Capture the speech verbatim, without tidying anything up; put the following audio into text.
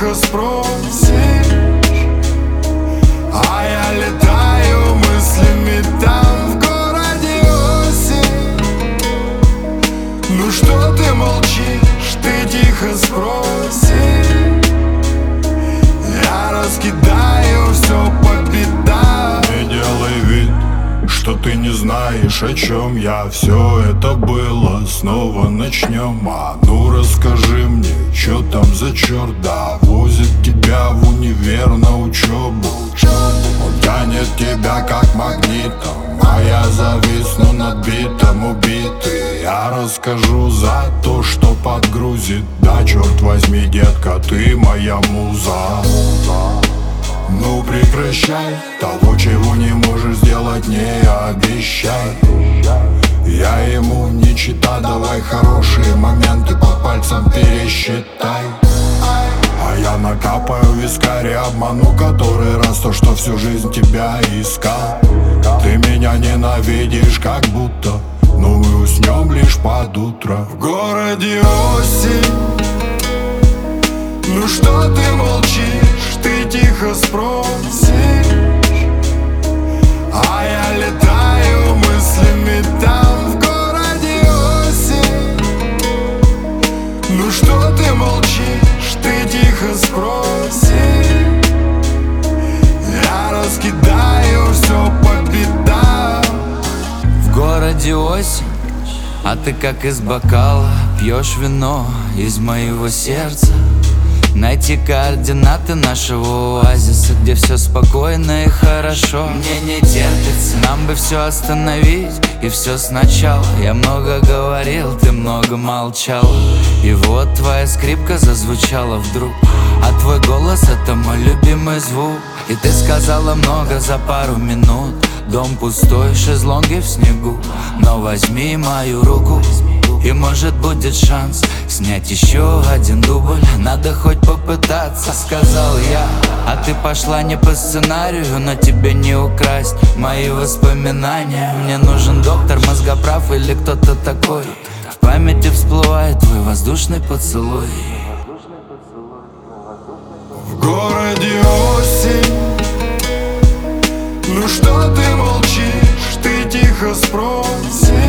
тихо спросишь, а я летаю мыслями там, в городе осень. Ну что ты молчишь, ты тихо спросишь, я раскидаю все по пятам. Не делай вид, что ты не знаешь, о чем я. Все это было, снова начнем. А ну расскажи мне, что там за черт, да возит тебя в универ на учебу. Он тянет тебя как магнитом, а я зависну над битом убитый. Я расскажу за то, что подгрузит. Да черт возьми, детка, ты моя муза. Ну прекращай, того, чего не можешь сделать, не обещай. Я ему не чита, давай хорошие моменты по пальцам пересчитай. А я накапаю вискарь и обману который раз то, что всю жизнь тебя искал. Ты меня ненавидишь как будто, но мы уснем лишь под утро. В городе осень. Ну что ты молчишь, ты тихо спросишь, а я летаю мыслями там, в городе осень. Ну что ты молчишь, ты тихо спросишь, я раскидаю все по пятам. В городе осень, а ты как из бокала пьешь вино из моего сердца. Найти координаты нашего оазиса, где все спокойно и хорошо. Мне не терпится, нам бы все остановить и все сначала. Я много говорил, ты много молчал. И вот твоя скрипка зазвучала вдруг, а твой голос — это мой любимый звук. И ты сказала много за пару минут. Дом пустой, шезлонги в снегу, но возьми мою руку, и может будет шанс снять еще один дубль. Надо хоть попытаться, сказал я. А ты пошла не по сценарию, но тебе не украсть мои воспоминания. Мне нужен доктор, мозгоправ или кто-то такой. В памяти всплывает твой воздушный поцелуй. В городе осень. Ну что ты молчишь, ты тихо спросишь,